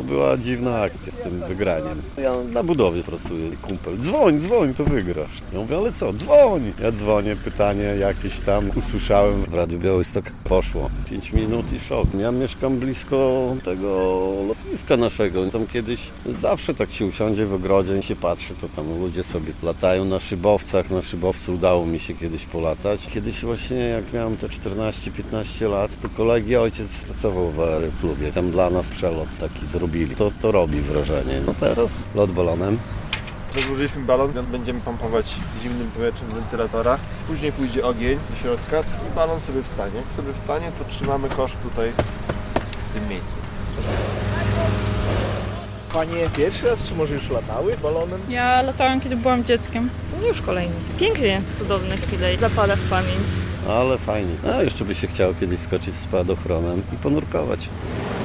To była dziwna akcja z tym wygraniem. Ja na budowie pracuję, kumpel. Dzwoń, to wygrasz. Ja mówię, ale co? Dzwoń! Ja dzwonię, pytanie jakieś tam usłyszałem w Radiu Białystok. Poszło. 5 minut i szok. Ja mieszkam blisko tego lotniska naszego. Tam kiedyś zawsze tak się usiądzie w ogrodzie i się patrzy, to tam ludzie sobie latają na szybowcach. Na szybowcu udało mi się kiedyś polatać. Kiedyś właśnie jak miałem te 14-15 lat, to kolegi ojciec pracował w aeroklubie. Tam dla nas przelot taki zrobili. To robi wrażenie. No teraz lot balonem. Rozłożyliśmy balon, będziemy pompować zimnym powietrzem z wentylatora. Później pójdzie ogień do środka i balon sobie wstanie. Jak sobie wstanie, to trzymamy kosz tutaj w tym miejscu. Panie pierwszy raz, czy może już latały balonem? Ja latałam, kiedy byłam dzieckiem. No już kolejny. Pięknie, cudowne chwile, zapada w pamięć. Ale fajnie. A jeszcze by się chciało kiedyś skoczyć z spadochronem i ponurkować.